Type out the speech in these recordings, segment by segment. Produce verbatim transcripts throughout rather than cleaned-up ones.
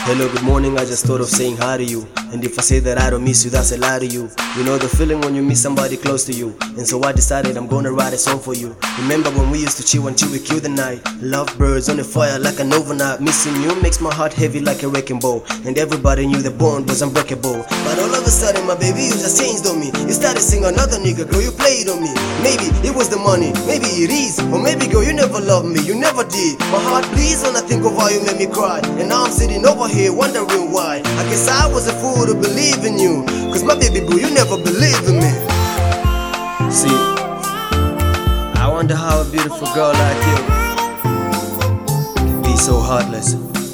Hello, good morning, I just thought of saying hi to you. And if I say that I don't miss you, that's a lie to you. You know the feeling when you miss somebody close to you. And so I decided I'm gonna write a song for you. Remember when we used to chill until we killed the night? Lovebirds on the fire like an overnight. Missing you makes my heart heavy like a wrecking ball. And everybody knew the bond was unbreakable. But all of a sudden my baby, you just changed on me. You started singing another nigga, girl, you played on me. Maybe it was the money, maybe it is. Or maybe girl, you never loved me, you never did. My heart bleeds when I think of how you made me cry. And now I'm sitting over here wondering why. I guess I was a fool to believe in you, cause my baby boo, you never believed in me. See, I wonder how a beautiful girl like you can be so heartless.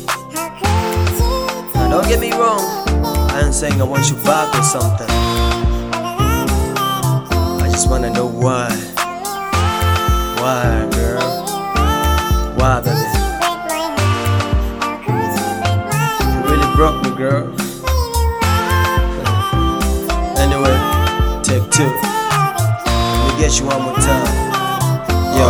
Now don't get me wrong, I ain't saying I want you back or something. I just wanna know why. Why, girl? Why, baby? Broke me, girl. Anyway, take two. Let me get you one more time. Yo.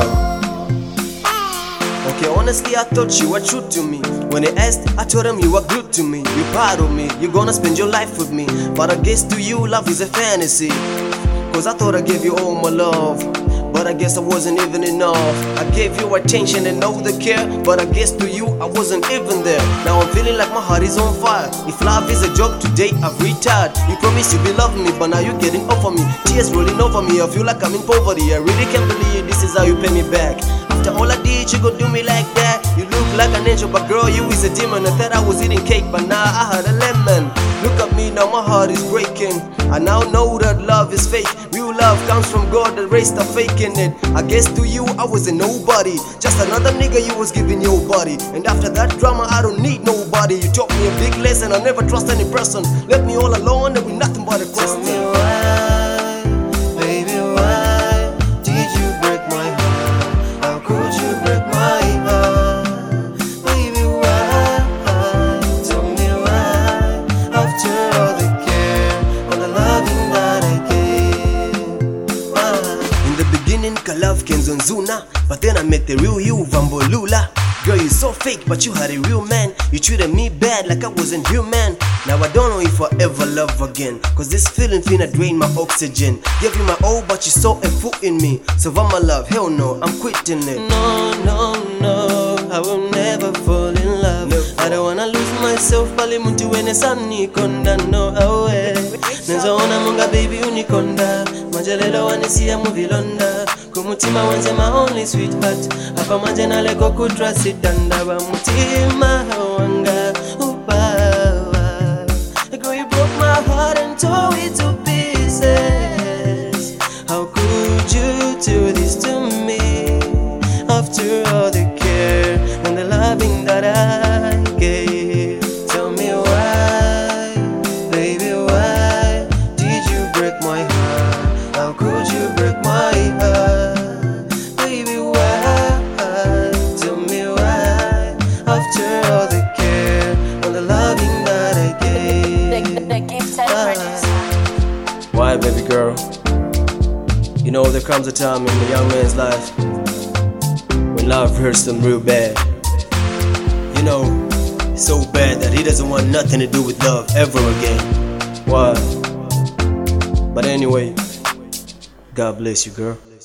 Okay, honestly, I thought you were true to me. When they asked, I told them you were good to me. You proud of me, you're gonna spend your life with me. But I guess to you, love is a fantasy. Cause I thought I gave you all my love, but I guess I wasn't even enough. I gave you attention and all the care, but I guess to you I wasn't even there. Now I'm feeling like my heart is on fire. If love is a joke today, I've retired. You promised you'd be loving me, but now you're getting over me. Tears rolling over me, I feel like I'm in poverty. I really can't believe this is how you pay me back. After all I did, you gon' do me like that. You look like an angel, but girl, you is a demon. I thought I was eating cake, but now I had a lemon. Look at me now, my heart is breaking. I now know that love is fake. Real love comes from God, the race stop faking it. I guess to you I was a nobody, just another nigga you was giving your body. And after that drama I don't need nobody. You taught me a big lesson, I never trust any person. Left me all alone and with nothing but a question. Tell me why, baby, why did you break my heart? How could you break my heart? Baby, why? Tell me why, after all the care and the loving that I gave. Why? In the beginning, love Kenzo Nzuna, but then I met the real you, Vambolula. Girl, you so fake, but you had a real man. You treated me bad like I wasn't human. Now I don't know if I ever love again, cause this feeling finna drain my oxygen. Gave you my all, but you saw a fool in me. So Vama love, hell no, I'm quitting it. No, no, no, I will never fall in love. Never. I don't wanna lose myself, pali muntu wene sanikonda. No, awe Nenzaona munga baby unikonda. Majalelo wanisia muvilonda. Kumutima wanze my only sweetheart. Apa manje naleko kutrust it andaba mutima wanga upawa. Girl, you broke my heart and tore it to pieces. How could you do this to me? After all the care and the loving that I gave. Tell me why, baby, why did you break my heart? How could you break my heart? Baby, why? Tell me why, after all the care and the loving that I gave. Why, baby girl? You know there comes a time in the young man's life when love hurts them real bad. You know, so bad that he doesn't want nothing to do with love ever again. Why? But anyway, God bless you, girl.